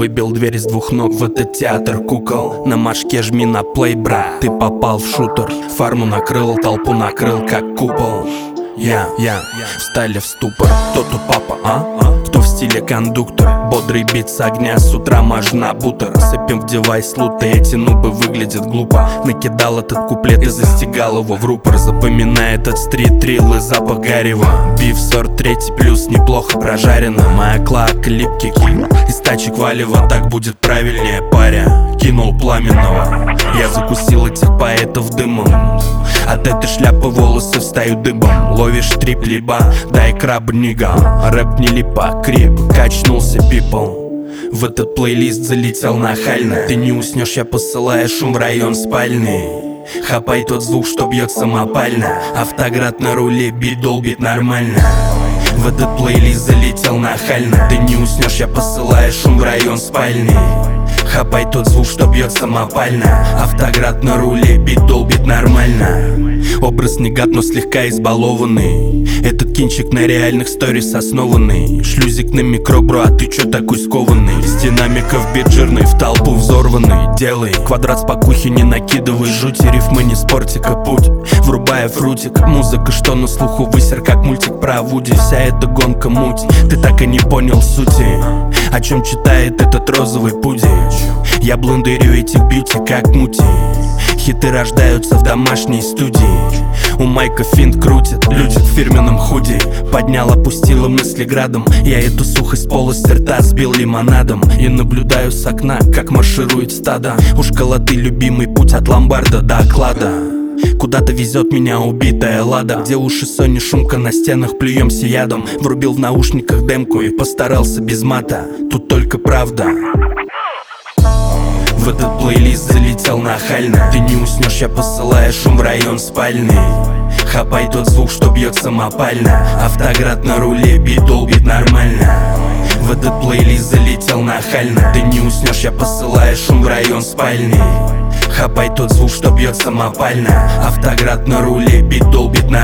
выбил дверь с двух ног в этот театр кукол. На машке жми на плей, брат, ты попал в шутер. Фарму накрыл, толпу накрыл, как купол. Встали в ступор. Кто тут папа, а? Кто в стиле кондуктор? Бодрый бит с огня, с утра можно бутер. Сыпем в девайс лута, эти нубы выглядят глупо. Накидал этот куплет и застигал его в рупор. Запоминай этот стрит-трилл и запах гарева. Биф сорт 3 плюс, неплохо прожарено. Моя клака липкий из тачек валева, так будет правильнее, паря. Кинул пламенного, я закусил этих поэтов дымом. От этой шляпы волосы встают дыбом. Ловишь трип, либо дай краб, нига. Рэп не липа, крип, качнулся пипл. В этот плейлист залетел нахально. Ты не уснешь, я посылаю шум в район спальный. Хапай тот звук, что бьет самопально. Автоград на руле, бит долбит нормально. В этот плейлист залетел нахально. Ты не уснешь, я посылаю шум в район спальный. Хапай тот звук, что бьет самопально. Автоград на руле, бит долбит нормально. Образ не гад, но слегка избалованный. Этот кинчик на реальных сторис основанный. Шлюзик на микро, бро, а ты чё такой скованный? С динамиков бит жирный, в толпу взорванный. Делай квадрат с покухи, не накидывай жути. Рифмы не спортика путь, врубая фрутик. Музыка, что на слуху, высер, как мультик про Вуди. Вся эта гонка муть, ты так и не понял сути. О чем читает этот розовый пуди? Я блендерю этих бьюти как мути. Хиты рождаются в домашней студии. У Майка финт крутит, люди в фирменном худи. Поднял, опустила мысли градом. Я эту сухость полости рта сбил лимонадом. И наблюдаю с окна, как марширует стадо. У школоты любимый путь от ломбарда до оклада. Куда-то везет меня убитая лада, где уши Сони шумка, на стенах плюемся ядом. Врубил в наушниках демку и постарался без мата. Тут только правда. В этот плейлист залетел нахально. Ты не уснешь, я посылаю шум в район спальный. Хапай тот звук, что бьет самопально. Автоград на руле, бит долбит нормально. В этот плейлист залетел нахально. Ты не уснешь, я посылаю шум в район спальный. Хапай тот звук, что бьет самопально. Автоград на руле, бит долбит нормально.